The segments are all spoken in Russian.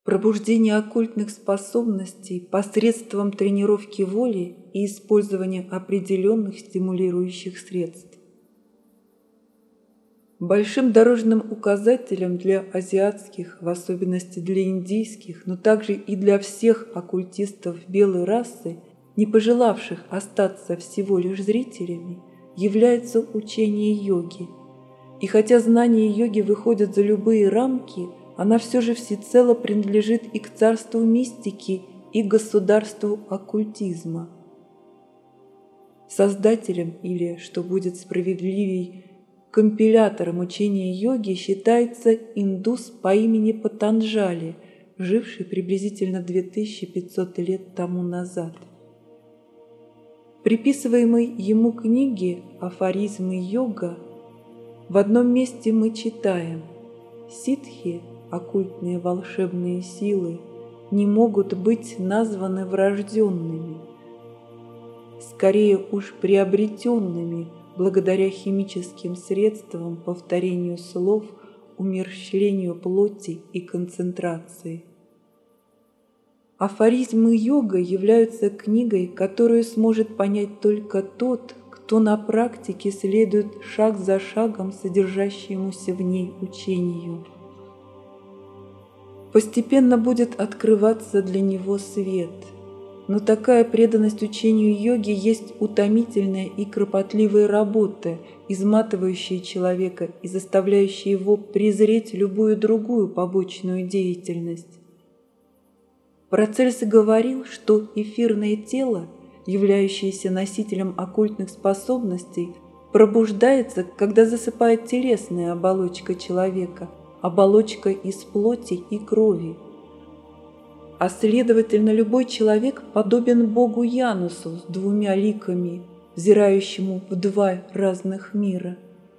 Пробуждение оккультных способностей посредством тренировки воли и использования определенных стимулирующих средств. Большим дорожным указателем для азиатских, в особенности для индийских, но также и для всех оккультистов белой расы, не пожелавших остаться всего лишь зрителями, является учение йоги. И хотя знания йоги выходят за любые рамки, она все же всецело принадлежит и к царству мистики, и к государству оккультизма. Создателем, или, что будет справедливей, компилятором учения йоги считается индус по имени Патанджали, живший приблизительно 2500 лет тому назад. В приписываемой ему книге «Афоризмы йога» в одном месте мы читаем: «Ситхи, оккультные волшебные силы, не могут быть названы врожденными, скорее уж приобретенными благодаря химическим средствам, повторению слов, умерщвлению плоти и концентрации». Афоризмы йога являются книгой, которую сможет понять только тот, кто на практике следует шаг за шагом содержащемуся в ней учению. Постепенно будет открываться для него свет, но такая преданность учению йоги есть утомительная и кропотливая работа, изматывающая человека и заставляющая его презреть любую другую побочную деятельность. Парацельс говорил, что эфирное тело, являющееся носителем оккультных способностей, пробуждается, когда засыпает телесная оболочка человека, оболочка из плоти и крови. А следовательно, любой человек подобен богу Янусу с двумя ликами, взирающему в два разных мира.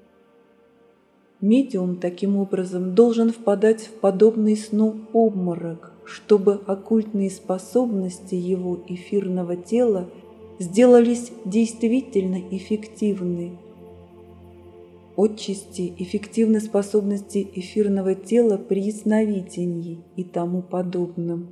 Медиум, таким образом, должен впадать в подобный сну обморок, чтобы оккультные способности его эфирного тела сделались действительно эффективны. Отчасти эффективны способности эфирного тела при ясновидении и тому подобном.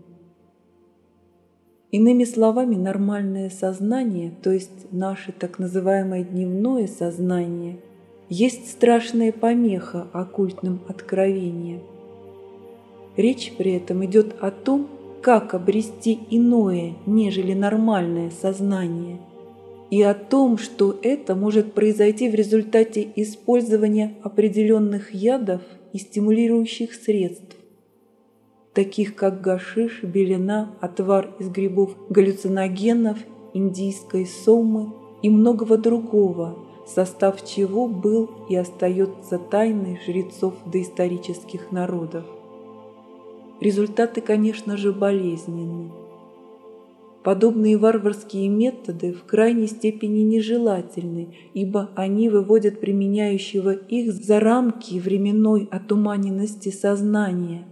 Иными словами, нормальное сознание, то есть наше так называемое дневное сознание, есть страшная помеха оккультным откровениям. Речь при этом идет о том, как обрести иное, нежели нормальное сознание, и о том, что это может произойти в результате использования определенных ядов и стимулирующих средств, таких как гашиш, белена, отвар из грибов галлюциногенов, индийской сомы и многого другого, состав чего был и остается тайной жрецов доисторических народов. Результаты, конечно же, болезненны. Подобные варварские методы в крайней степени нежелательны, ибо они выводят применяющего их за рамки временной отуманенности сознания.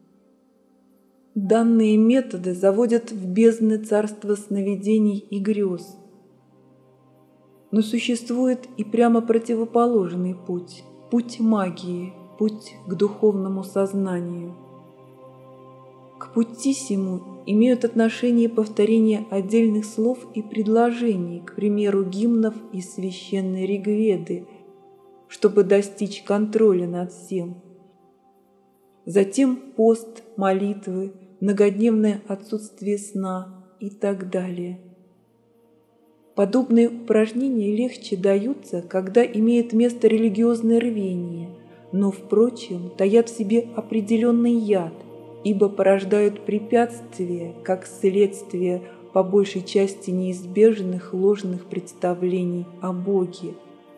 Данные методы заводят в бездны царства сновидений и грез. Но существует и прямо противоположный путь – путь магии, путь к духовному сознанию. К пути сему имеют отношение повторения отдельных слов и предложений, к примеру, гимнов из священной Ригведы, чтобы достичь контроля над всем. Затем пост, молитвы, многодневное отсутствие сна и так далее. Подобные упражнения легче даются, когда имеет место религиозное рвение, но, впрочем, таят в себе определенный яд, ибо порождают препятствия, как следствие по большей части неизбежных ложных представлений о Боге.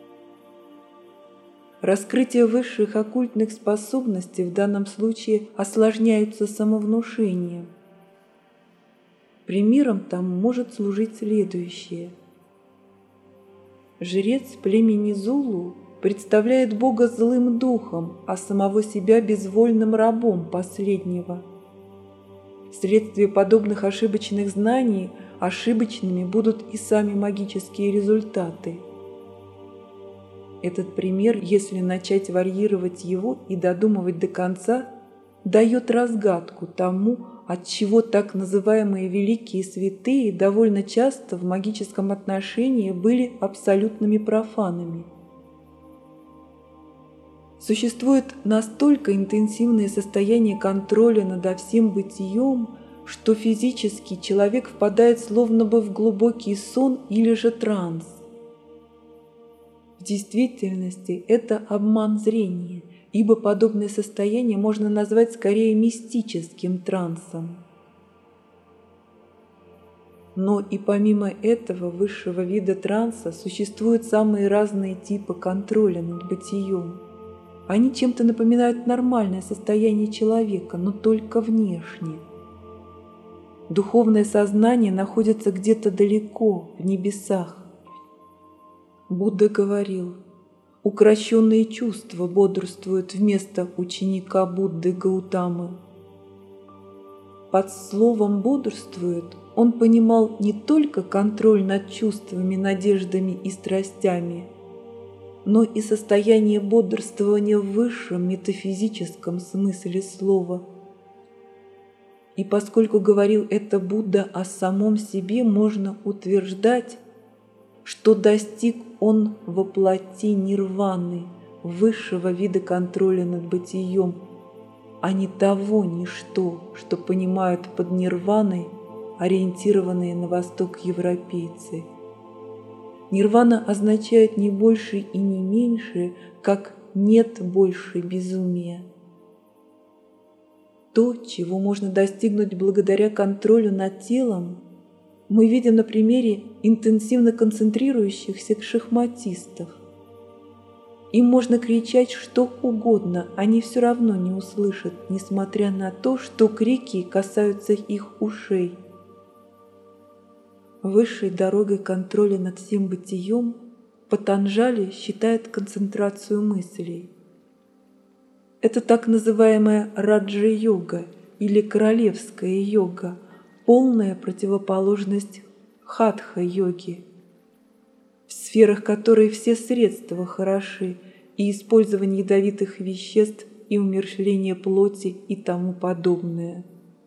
Раскрытие высших оккультных способностей в данном случае осложняются самовнушением. Примером там может служить следующее. Жрец племени Зулу представляет Бога злым духом, а самого себя безвольным рабом последнего. Вследствие подобных ошибочных знаний ошибочными будут и сами магические результаты. Этот пример, если начать варьировать его и додумывать до конца, дает разгадку тому, отчего так называемые великие святые довольно часто в магическом отношении были абсолютными профанами. Существует настолько интенсивное состояние контроля над всем бытием, что физически человек впадает словно бы в глубокий сон или же транс. В действительности это обман зрения, ибо подобное состояние можно назвать скорее мистическим трансом. Но и помимо этого высшего вида транса существуют самые разные типы контроля над бытием. Они чем-то напоминают нормальное состояние человека, но только внешне. Духовное сознание находится где-то далеко, в небесах. Будда говорил: укращенные чувства бодрствуют вместо ученика Будды Гаутамы. Под словом «бодрствует» он понимал не только контроль над чувствами, надеждами и страстями, но и состояние бодрствования в высшем метафизическом смысле слова. И поскольку говорил это Будда о самом себе, можно утверждать, что достиг он воплоти нирваны, высшего вида контроля над бытием, а не того ничто, что понимают под нирваной ориентированные на восток европейцы. Нирвана означает не больше и не меньше, как нет больше безумия. То, чего можно достигнуть благодаря контролю над телом, мы видим на примере интенсивно концентрирующихся шахматистов. Им можно кричать что угодно, они все равно не услышат, несмотря на то, что крики касаются их ушей. Высшей дорогой контроля над всем бытием Патанджали считает концентрацию мыслей. Это так называемая раджа-йога или королевская йога, полная противоположность хатха-йоги, в сферах которой все средства хороши, и использование ядовитых веществ, и умерщвление плоти и тому подобное.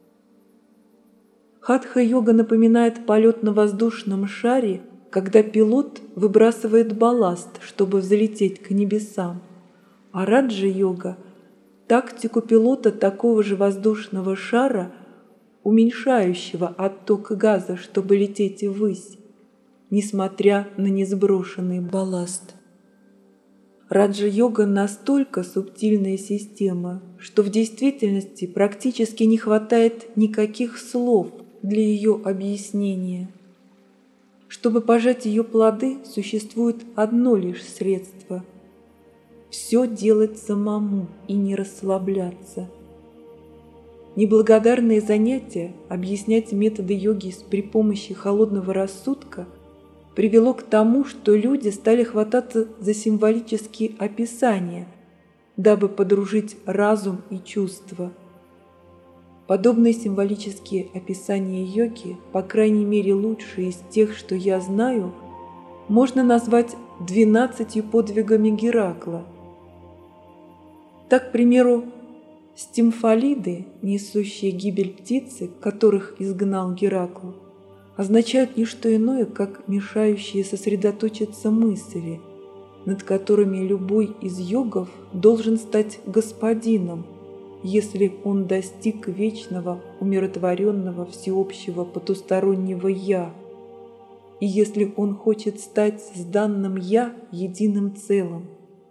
Хатха-йога напоминает полет на воздушном шаре, когда пилот выбрасывает балласт, чтобы взлететь к небесам, а раджа-йога – тактику пилота такого же воздушного шара, уменьшающего отток газа, чтобы лететь ввысь, несмотря на несброшенный балласт. Раджа-йога настолько субтильная система, что в действительности практически не хватает никаких слов для ее объяснения. Чтобы пожать ее плоды, существует одно лишь средство – все делать самому и не расслабляться. Неблагодарные занятия объяснять методы йоги при помощи холодного рассудка привело к тому, что люди стали хвататься за символические описания, дабы подружить разум и чувства. Подобные символические описания йоги, по крайней мере лучшие из тех, что я знаю, можно назвать 12 подвигами Геракла. Так, к примеру, стимфалиды, несущие гибель птицы, которых изгнал Геракл, означают не что иное, как мешающие сосредоточиться мысли, над которыми любой из йогов должен стать господином, если он достиг вечного, умиротворенного, всеобщего, потустороннего «я», и если он хочет стать с данным «я» единым целым.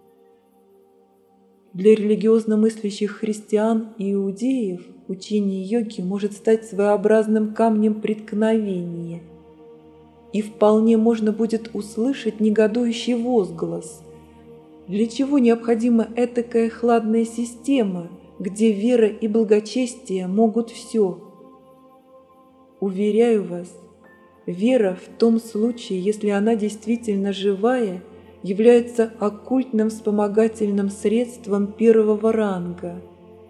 Для религиозно мыслящих христиан и иудеев учение йоги может стать своеобразным камнем преткновения, и вполне можно будет услышать негодующий возглас: для чего необходима этакая хладная система, где вера и благочестие могут все? Уверяю вас, вера в том случае, если она действительно живая, является оккультным вспомогательным средством первого ранга.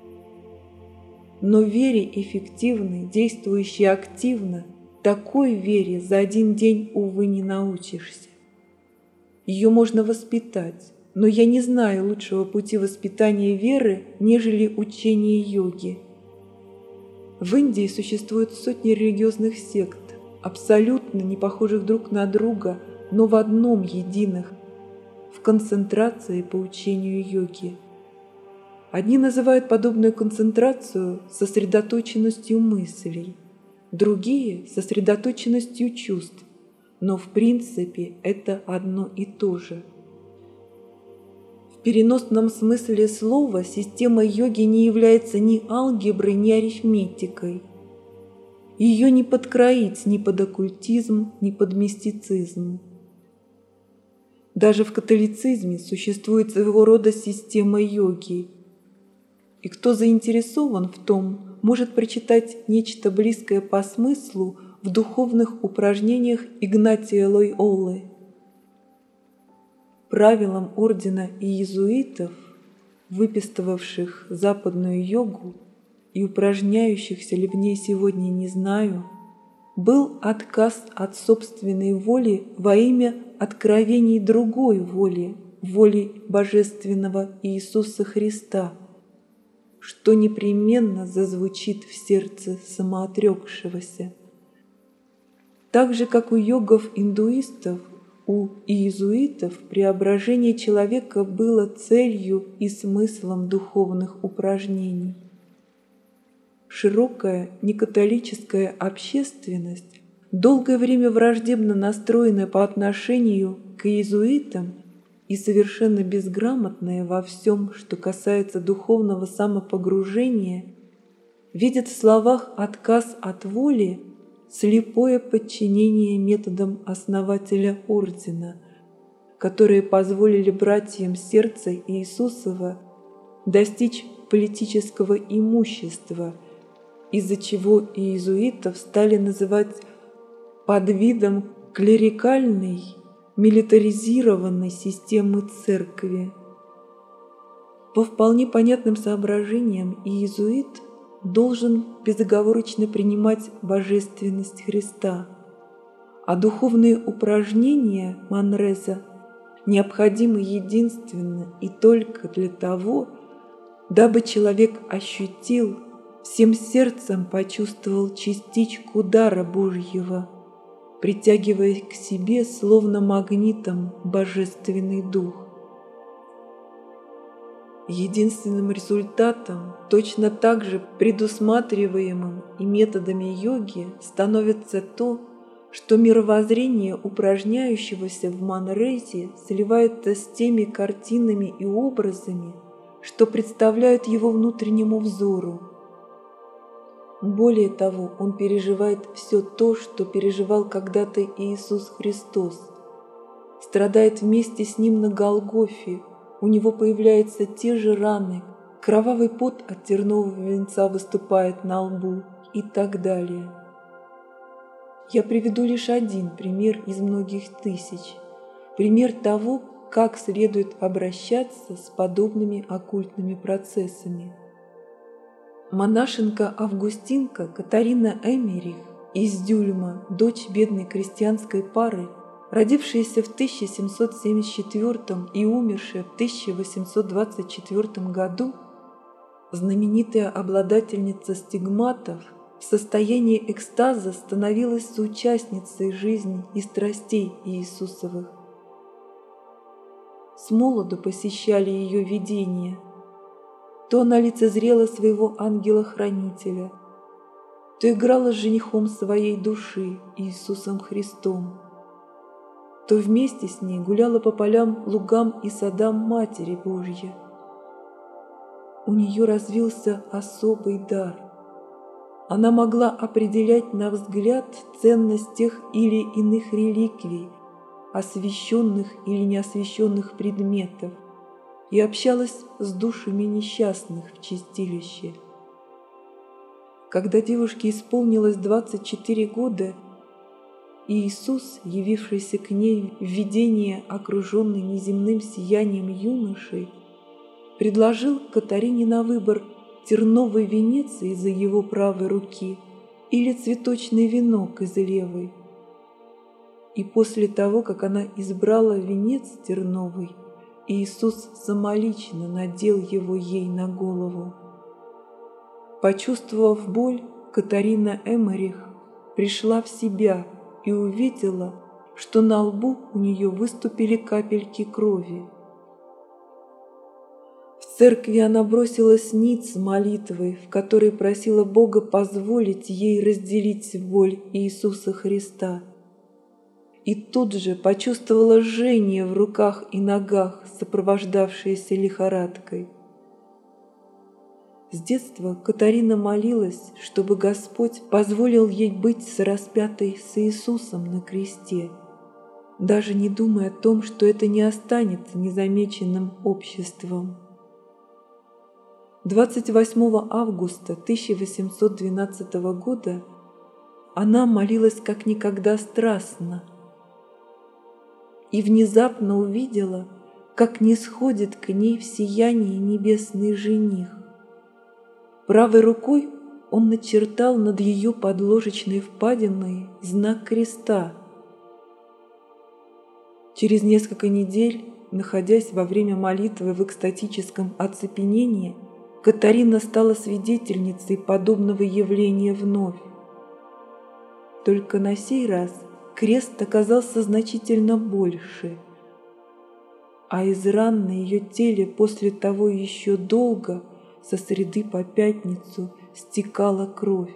Но вере эффективной, действующей активно, такой вере за один день, увы, не научишься. Ее можно воспитать, но я не знаю лучшего пути воспитания веры, нежели учение йоги. В Индии существуют сотни религиозных сект, абсолютно не похожих друг на друга, но в одном единых – в концентрации по учению йоги. Одни называют подобную концентрацию сосредоточенностью мыслей, другие – сосредоточенностью чувств, но в принципе это одно и то же. В переносном смысле слова система йоги не является ни алгеброй, ни арифметикой. Ее не подкроить ни под оккультизм, ни под мистицизм. Даже в католицизме существует своего рода система йоги. И кто заинтересован в том, может прочитать нечто близкое по смыслу в духовных упражнениях Игнатия Лойолы. Правилам ордена иезуитов, выписывавших западную йогу и упражняющихся ли в ней сегодня не знаю, был отказ от собственной воли во имя откровений другой воли, воли Божественного Иисуса Христа, что непременно зазвучит в сердце самоотрекшегося. Так же, как у йогов-индуистов, у иезуитов преображение человека было целью и смыслом духовных упражнений. Широкая некатолическая общественность, долгое время враждебно настроенная по отношению к иезуитам и совершенно безграмотная во всем, что касается духовного самопогружения, видит в словах отказ от воли слепое подчинение методам основателя ордена, которые позволили братьям сердца Иисусова достичь политического имущества, из-за чего иезуитов стали называть под видом клерикальной, милитаризированной системы церкви. По вполне понятным соображениям иезуит должен безоговорочно принимать божественность Христа, а духовные упражнения Манреза необходимы единственно и только для того, дабы человек ощутил, всем сердцем почувствовал частичку дара Божьего, притягивая к себе словно магнитом Божественный Дух. Единственным результатом, точно так же предусматриваемым и методами йоги, становится то, что мировоззрение упражняющегося в Манрезе сливается с теми картинами и образами, что представляют его внутреннему взору. Более того, он переживает все то, что переживал когда-то Иисус Христос, страдает вместе с ним на Голгофе. У него появляются те же раны, кровавый пот от тернового венца выступает на лбу и так далее. Я приведу лишь один пример из многих тысяч, пример того, как следует обращаться с подобными оккультными процессами. Монашенка-августинка Катарина Эммерих из Дюльма, дочь бедной крестьянской пары, родившаяся в 1774 и умершая в 1824 году, знаменитая обладательница стигматов, в состоянии экстаза становилась соучастницей жизни и страстей Иисусовых. Смолоду посещали ее видения. То она лицезрела своего ангела-хранителя, то играла с женихом своей души, Иисусом Христом, то вместе с ней гуляла по полям, лугам и садам Матери Божьей. У нее развился особый дар. Она могла определять на взгляд ценность тех или иных реликвий, освященных или неосвященных предметов, и общалась с душами несчастных в чистилище. Когда девушке исполнилось 24 года, Иисус, явившийся к ней в видении, окруженный неземным сиянием юношей, предложил Катарине на выбор терновый венец из-за его правой руки или цветочный венок из левой. И после того, как она избрала венец терновый, Иисус самолично надел его ей на голову. Почувствовав боль, Катарина Эммерих пришла в себя и увидела, что на лбу у нее выступили капельки крови. В церкви она бросилась ниц с молитвой, в которой просила Бога позволить ей разделить боль Иисуса Христа. И тут же почувствовала жжение в руках и ногах, сопровождавшееся лихорадкой. С детства Катарина молилась, чтобы Господь позволил ей быть сораспятой с Иисусом на кресте, даже не думая о том, что это не останется незамеченным обществом. 28 августа 1812 года она молилась как никогда страстно и внезапно увидела, как нисходит к ней в сиянии небесный жених. Правой рукой он начертал над ее подложечной впадиной знак креста. Через несколько недель, находясь во время молитвы в экстатическом оцепенении, Катарина стала свидетельницей подобного явления вновь. Только на сей раз крест оказался значительно больше, а из ран на ее теле после того еще долго со среды по пятницу стекала кровь.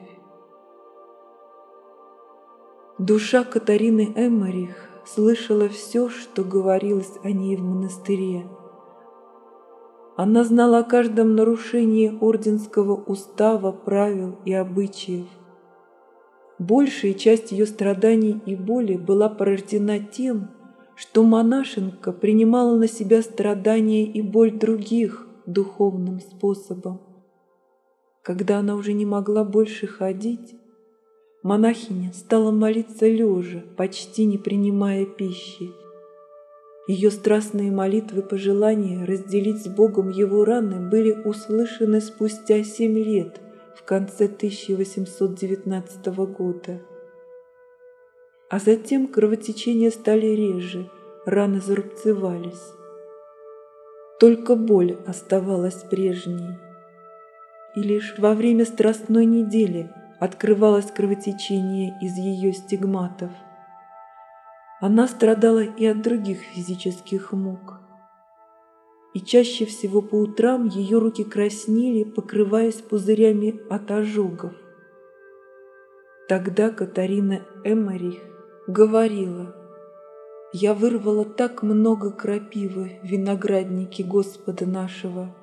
Душа Катарины Эммерих слышала все, что говорилось о ней в монастыре. Она знала о каждом нарушении орденского устава, правил и обычаев. Большая часть ее страданий и боли была порождена тем, что монашенка принимала на себя страдания и боль других духовным способом. Когда она уже не могла больше ходить, монахиня стала молиться лежа, почти не принимая пищи. Ее страстные молитвы и пожелания разделить с Богом его раны были услышаны спустя 7 лет, в конце 1819 года. А затем кровотечения стали реже, раны зарубцевались. Только боль оставалась прежней. И лишь во время страстной недели открывалось кровотечение из ее стигматов. Она страдала и от других физических мук. И чаще всего по утрам ее руки краснели, покрываясь пузырями от ожогов. Тогда Катарина Эммерих говорила: «Я вырвала так много крапивы в винограднике Господа нашего».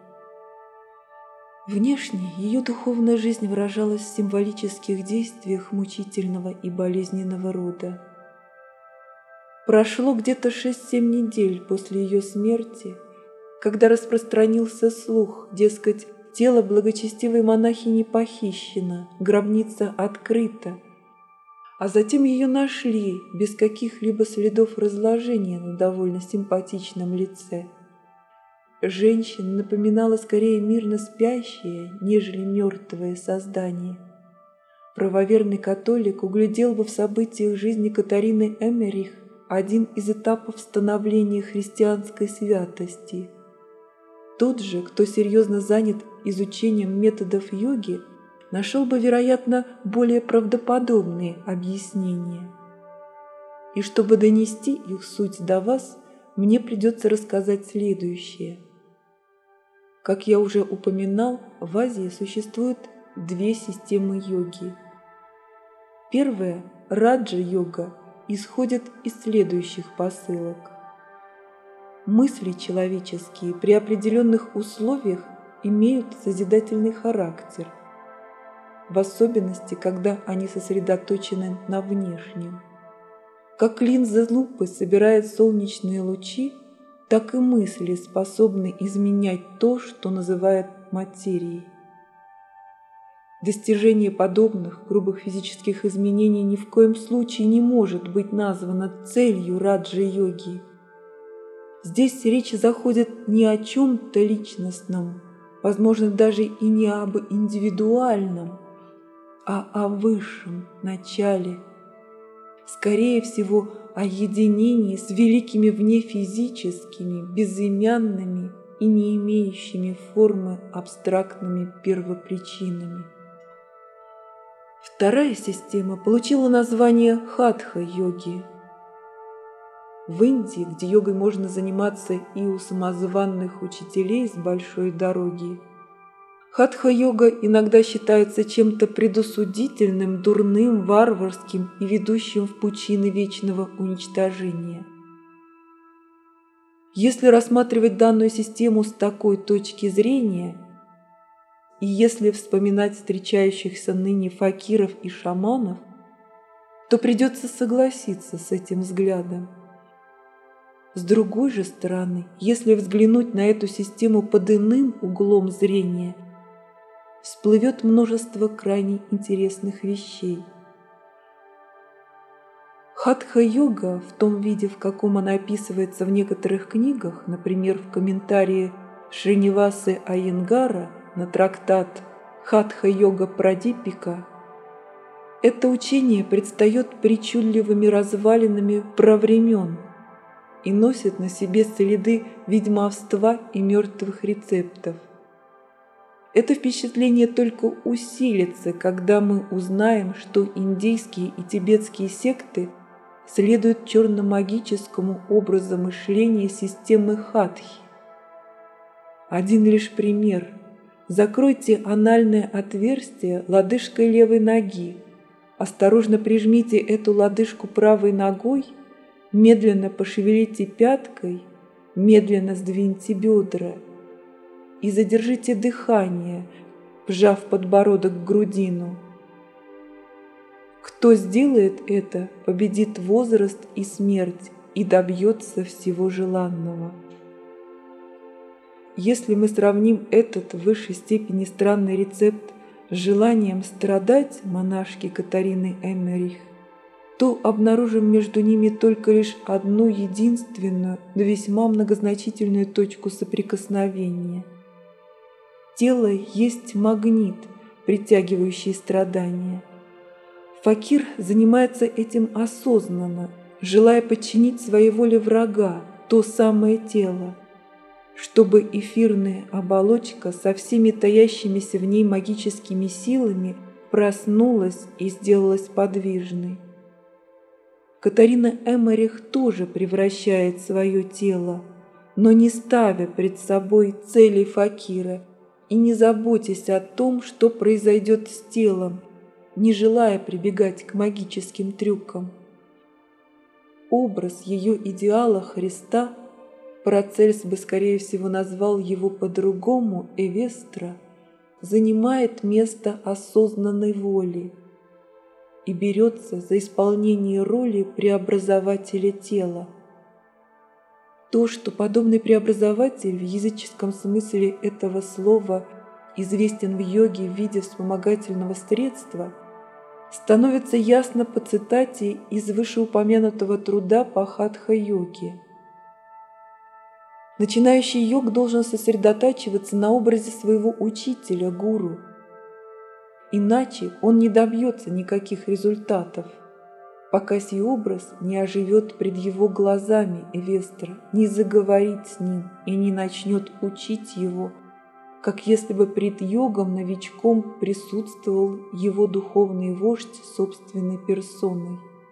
Внешне ее духовная жизнь выражалась в символических действиях мучительного и болезненного рода. Прошло где-то 6-7 недель после ее смерти, когда распространился слух, дескать, тело благочестивой монахини похищено, гробница открыта, а затем ее нашли без каких-либо следов разложения на довольно симпатичном лице. Женщина напоминала скорее мирно спящее, нежели мертвое создание. Правоверный католик углядел бы в событиях жизни Катарины Эммерих один из этапов становления христианской святости. Тот же, кто серьезно занят изучением методов йоги, нашел бы, вероятно, более правдоподобные объяснения. И чтобы донести их суть до вас, мне придется рассказать следующее. Как я уже упоминал, в Азии существует 2 системы йоги. Первая, раджа-йога, исходит из следующих посылок. Мысли человеческие при определенных условиях имеют созидательный характер, в особенности, когда они сосредоточены на внешнем. Как линза лупы собирает солнечные лучи, так и мысли способны изменять то, что называют материей. Достижение подобных грубых физических изменений ни в коем случае не может быть названо целью раджа-йоги. Здесь речь заходит не о чем-то личностном, возможно, даже и не об индивидуальном, а о высшем начале, скорее всего, о единении с великими внефизическими, безымянными и не имеющими формы абстрактными первопричинами. Вторая система получила название хатха-йоги. В Индии, где йогой можно заниматься и у самозванных учителей с большой дороги, хатха-йога иногда считается чем-то предосудительным, дурным, варварским и ведущим в пучины вечного уничтожения. Если рассматривать данную систему с такой точки зрения, и если вспоминать встречающихся ныне факиров и шаманов, то придется согласиться с этим взглядом. С другой же стороны, если взглянуть на эту систему под иным углом зрения, всплывет множество крайне интересных вещей. Хатха-йога в том виде, в каком она описывается в некоторых книгах, например, в комментарии Шринивасы Айенгара на трактат «Хатха-йога Прадипика», это учение предстает причудливыми развалинами правремен и носит на себе следы ведьмовства и мертвых рецептов. Это впечатление только усилится, когда мы узнаем, что индийские и тибетские секты следуют черно-магическому образу мышления системы хатхи. Один лишь пример. Закройте анальное отверстие лодыжкой левой ноги, осторожно прижмите эту лодыжку правой ногой, медленно пошевелите пяткой, медленно сдвиньте бедра и задержите дыхание, вжав подбородок к грудину. Кто сделает это, победит возраст и смерть и добьется всего желанного. Если мы сравним этот в высшей степени странный рецепт с желанием страдать монашки Катарины Эммерих, то обнаружим между ними только лишь одну единственную, но весьма многозначительную точку соприкосновения. Тело есть магнит, притягивающий страдания. Факир занимается этим осознанно, желая подчинить своей воле врага, то самое тело, чтобы эфирная оболочка со всеми таящимися в ней магическими силами проснулась и сделалась подвижной. Катарина Эммерих тоже превращает свое тело, но не ставя пред собой цели факира и не заботясь о том, что произойдет с телом, не желая прибегать к магическим трюкам. Образ ее идеала Христа, Парацельс бы, скорее всего, назвал его по-другому Эвестра, занимает место осознанной воли и берется за исполнение роли преобразователя тела. То, что подобный преобразователь в языческом смысле этого слова известен в йоге в виде вспомогательного средства, становится ясно по цитате из вышеупомянутого труда по хатха-йоге. Начинающий йог должен сосредотачиваться на образе своего учителя, гуру. Иначе он не добьется никаких результатов, пока сей образ не оживет пред его глазами Эвестра, не заговорит с ним и не начнет учить его, как если бы пред йогом-новичком присутствовал его духовный вождь собственной персоной.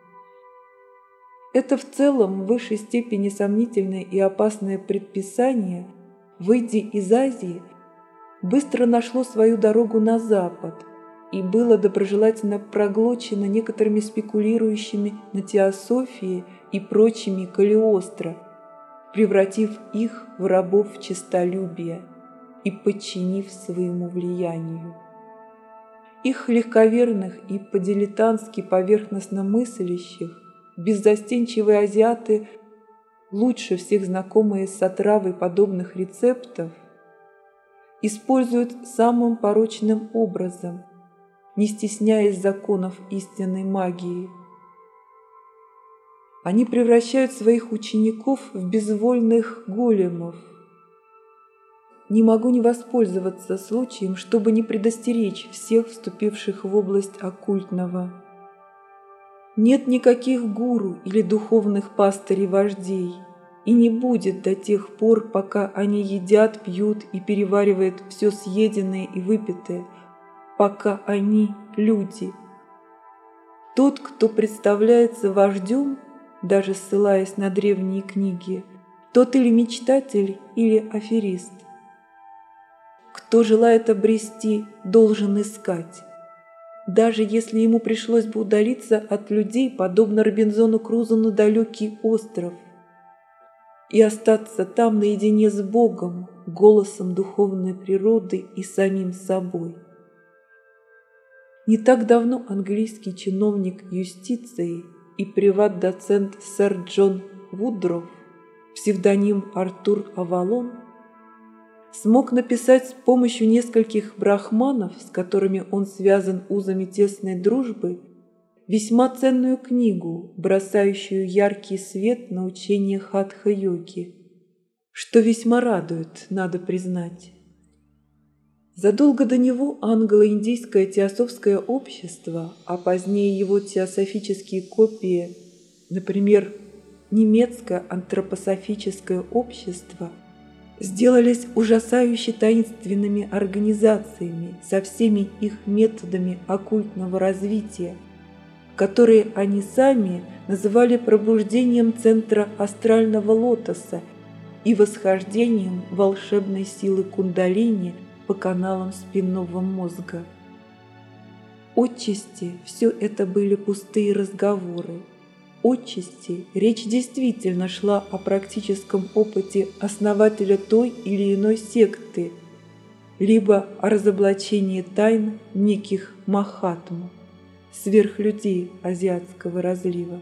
Это в целом в высшей степени сомнительное и опасное предписание, выйдя из Азии, быстро нашло свою дорогу на Запад и было доброжелательно проглочено некоторыми спекулирующими на теософии и прочими Калиостро, превратив их в рабов честолюбия и подчинив своему влиянию. Их легковерных и по-дилетантски поверхностно мыслящих беззастенчивые азиаты, лучше всех знакомые с отравой подобных рецептов, используют самым порочным образом, не стесняясь законов истинной магии. Они превращают своих учеников в безвольных големов. Не могу не воспользоваться случаем, чтобы не предостеречь всех вступивших в область оккультного. Нет никаких гуру или духовных пастырей-вождей, и не будет до тех пор, пока они едят, пьют и переваривают все съеденное и выпитое, пока они люди. Тот, кто представляется вождем, даже ссылаясь на древние книги, тот или мечтатель, или аферист. Кто желает обрести, должен искать. Даже если ему пришлось бы удалиться от людей, подобно Робинзону Крузо на далекий остров, и остаться там наедине с Богом, голосом духовной природы и самим собой. Не так давно английский чиновник юстиции и приват-доцент сэр Джон Вудроф, псевдоним Артур Авалон, смог написать с помощью нескольких брахманов, с которыми он связан узами тесной дружбы, весьма ценную книгу, бросающую яркий свет на учение хатха-йоги, что весьма радует, надо признать. Задолго до него англо-индийское теософское общество, а позднее его теософические копии, например, немецкое антропософическое общество, сделались ужасающе таинственными организациями со всеми их методами оккультного развития, которые они сами называли пробуждением центра астрального лотоса и восхождением волшебной силы кундалини по каналам спинного мозга. Отчасти все это были пустые разговоры. Отчасти речь действительно шла о практическом опыте основателя той или иной секты, либо о разоблачении тайн неких махатм, сверхлюдей азиатского разлива.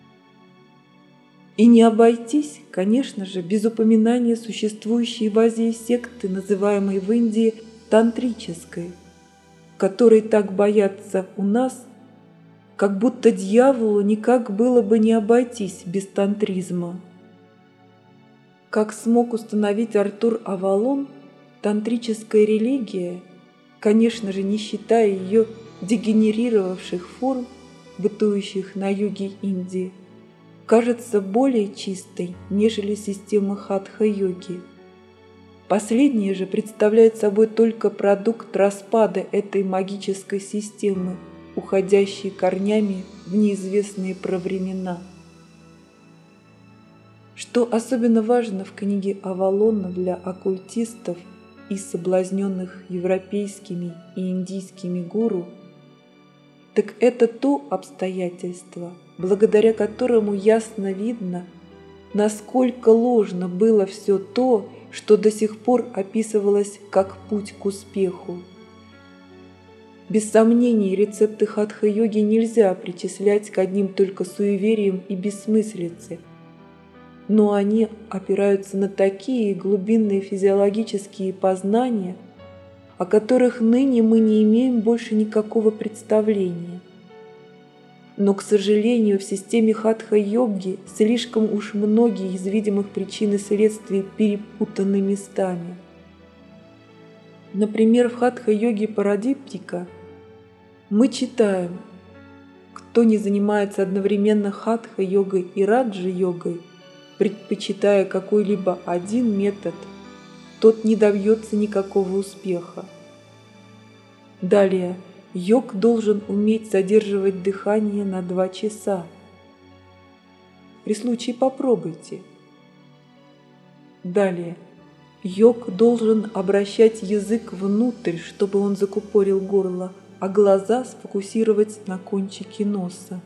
И не обойтись, конечно же, без упоминания существующей в Азии секты, называемой в Индии тантрической, которой так боятся у нас, как будто дьяволу никак было бы не обойтись без тантризма. Как смог установить Артур Авалон, тантрическая религия, конечно же, не считая ее дегенерировавших форм, бытующих на юге Индии, кажется более чистой, нежели система хатха-йоги. Последняя же представляет собой только продукт распада этой магической системы, уходящей корнями в неизвестные провремена. Что особенно важно в книге Авалона для оккультистов и соблазненных европейскими и индийскими гуру, так это то обстоятельство, благодаря которому ясно видно, насколько ложно было все то, что до сих пор описывалось как путь к успеху. Без сомнений, рецепты хатха-йоги нельзя причислять к одним только суевериям и бессмыслице, но они опираются на такие глубинные физиологические познания, о которых ныне мы не имеем больше никакого представления. Но, к сожалению, в системе хатха-йоги слишком уж многие из видимых причин и следствий перепутаны местами. Например, в хатха-йоге Парадиптика мы читаем: кто не занимается одновременно хатха-йогой и раджа-йогой, предпочитая какой-либо один метод, тот не добьется никакого успеха. Далее, йог должен уметь задерживать дыхание на 2 часа. При случае попробуйте. Далее, йог должен обращать язык внутрь, чтобы он закупорил горло, а глаза сфокусировать на кончике носа.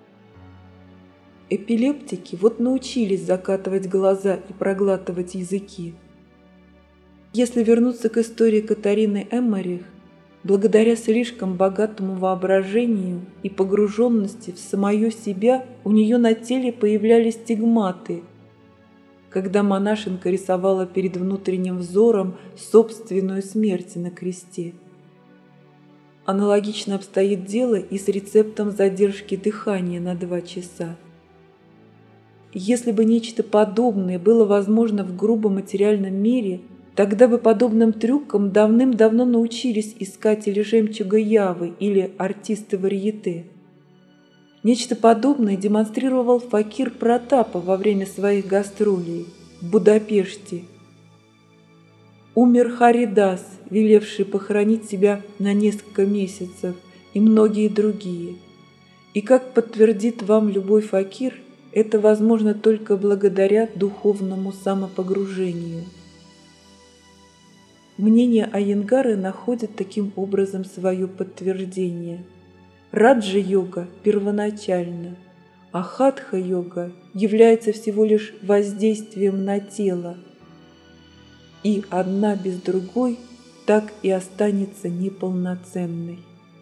Эпилептики вот научились закатывать глаза и проглатывать языки. Если вернуться к истории Катарины Эммерих, благодаря слишком богатому воображению и погруженности в самое себя у нее на теле появлялись стигматы, когда монашенка рисовала перед внутренним взором собственную смерть на кресте. Аналогично обстоит дело и с рецептом задержки дыхания на 2 часа. Если бы нечто подобное было возможно в грубом материальном мире, тогда бы подобным трюкам давным-давно научились искатели жемчуга Явы или артисты варьете. Нечто подобное демонстрировал факир Протапов во время своих гастролей в Будапеште. Умер Харидас, велевший похоронить себя на несколько месяцев, и многие другие. И как подтвердит вам любой факир, это возможно только благодаря духовному самопогружению. Мнение Айенгара находит таким образом свое подтверждение. Раджа-йога первоначальна, а хатха-йога является всего лишь воздействием на тело, и одна без другой так и останется неполноценной.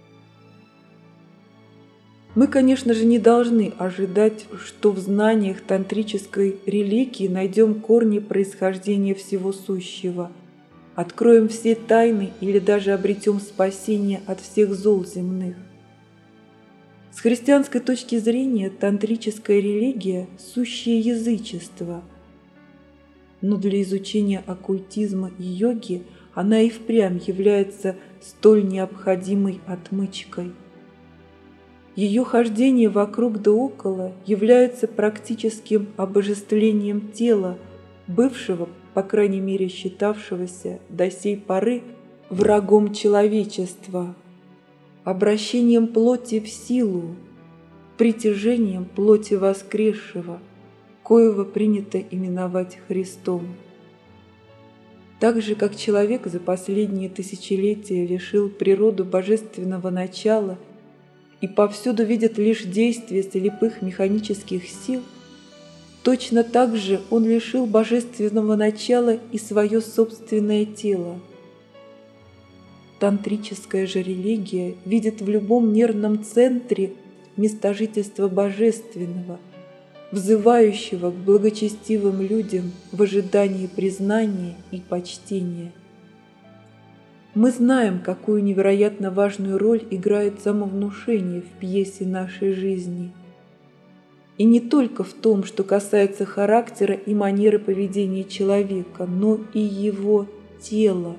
Мы, конечно же, не должны ожидать, что в знаниях тантрической религии найдем корни происхождения всего сущего, откроем все тайны или даже обретем спасение от всех зол земных. С христианской точки зрения тантрическая религия – сущее язычество, но для изучения оккультизма и йоги она и впрямь является столь необходимой отмычкой. Ее хождение вокруг да около является практическим обожествлением тела, бывшего, по крайней мере считавшегося до сей поры, врагом человечества, обращением плоти в силу, притяжением плоти воскресшего, коего принято именовать Христом. Так же, как человек за последние тысячелетия лишил природу божественного начала и повсюду видит лишь действия слепых механических сил, точно так же он лишил божественного начала и свое собственное тело. Тантрическая же религия видит в любом нервном центре место жительства божественного, взывающего к благочестивым людям в ожидании признания и почтения. Мы знаем, какую невероятно важную роль играет самовнушение в пьесе нашей жизни. И не только в том, что касается характера и манеры поведения человека, но и его тела.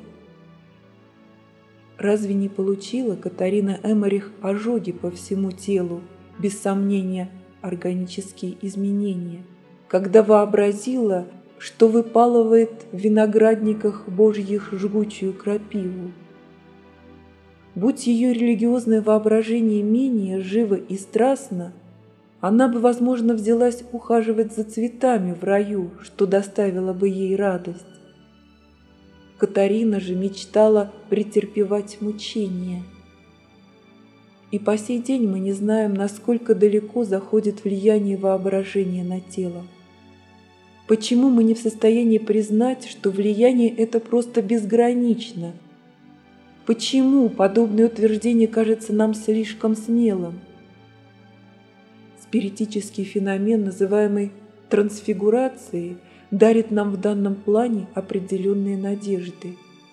Разве не получила Катарина Эммерих ожоги по всему телу, без сомнения, органические изменения, когда вообразила, что выпалывает в виноградниках Божьих жгучую крапиву? Будь ее религиозное воображение менее живо и страстно, она бы, возможно, взялась ухаживать за цветами в раю, что доставило бы ей радость. Катарина же мечтала претерпевать мучения. И по сей день мы не знаем, насколько далеко заходит влияние воображения на тело. Почему мы не в состоянии признать, что влияние это просто безгранично? Почему подобное утверждение кажется нам слишком смелым? Спиритический феномен, называемый трансфигурацией, дарит нам в данном плане определенные надежды.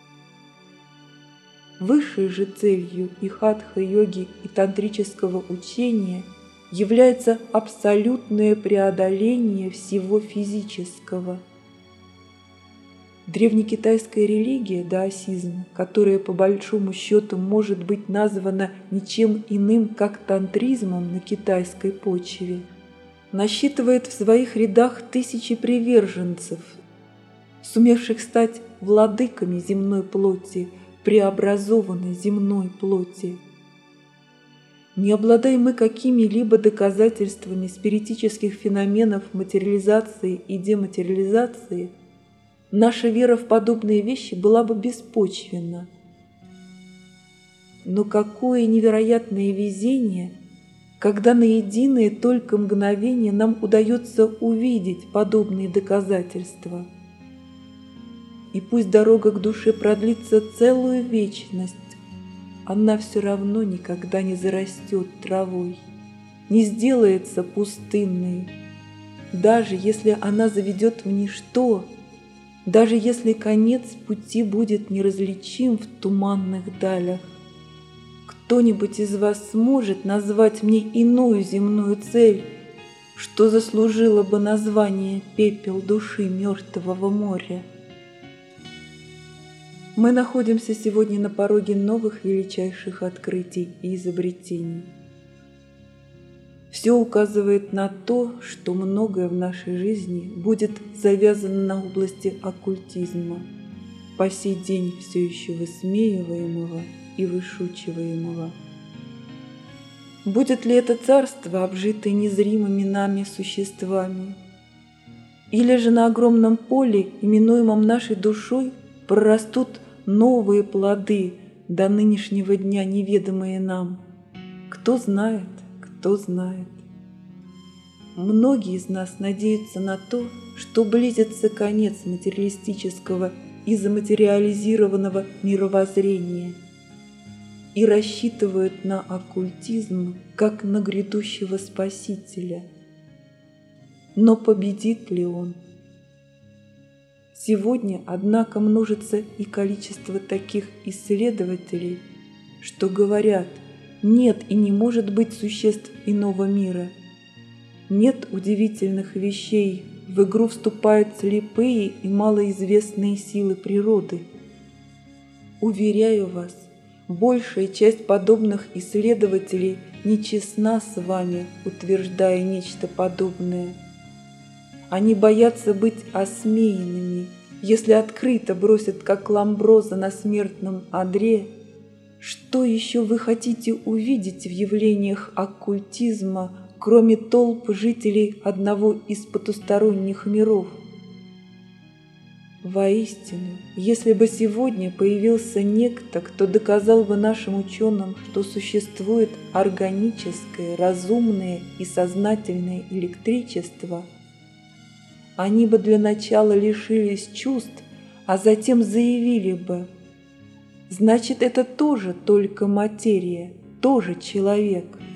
Высшей же целью и хатха-йоги, и тантрического учения является абсолютное преодоление всего физического. Древнекитайская религия, даосизм, которая по большому счету может быть названа ничем иным, как тантризмом на китайской почве, насчитывает в своих рядах тысячи приверженцев, сумевших стать владыками земной плоти, преобразованной земной плоти. Не обладая мы какими-либо доказательствами спиритических феноменов материализации и дематериализации, наша вера в подобные вещи была бы беспочвенна. Но какое невероятное везение, когда на единое только мгновение нам удается увидеть подобные доказательства. И пусть дорога к душе продлится целую вечность, она все равно никогда не зарастет травой, не сделается пустынной, даже если она заведет в ничто, даже если конец пути будет неразличим в туманных далях. Кто-нибудь из вас сможет назвать мне иную земную цель, что заслужила бы название «Пепел души мертвого моря»? Мы находимся сегодня на пороге новых величайших открытий и изобретений. Все указывает на то, что многое в нашей жизни будет завязано на области оккультизма, по сей день все еще высмеиваемого и вышучиваемого. Будет ли это царство, обжитое незримыми нами существами? Или же на огромном поле, именуемом нашей душой, прорастут новые плоды, до нынешнего дня неведомые нам? Кто знает, кто знает. Многие из нас надеются на то, что близится конец материалистического и заматериализированного мировоззрения и рассчитывают на оккультизм как на грядущего спасителя. Но победит ли он? Сегодня, однако, множится и количество таких исследователей, что говорят: нет и не может быть существ иного мира. Нет удивительных вещей, в игру вступают слепые и малоизвестные силы природы. Уверяю вас, большая часть подобных исследователей нечестна с вами, утверждая нечто подобное. Они боятся быть осмеянными, если открыто бросят, как Ламброза на смертном одре. Что еще вы хотите увидеть в явлениях оккультизма, кроме толп жителей одного из потусторонних миров? Воистину, если бы сегодня появился некто, кто доказал бы нашим ученым, что существует органическое, разумное и сознательное электричество, они бы для начала лишились чувств, а затем заявили бы: значит, это тоже только материя, тоже человек.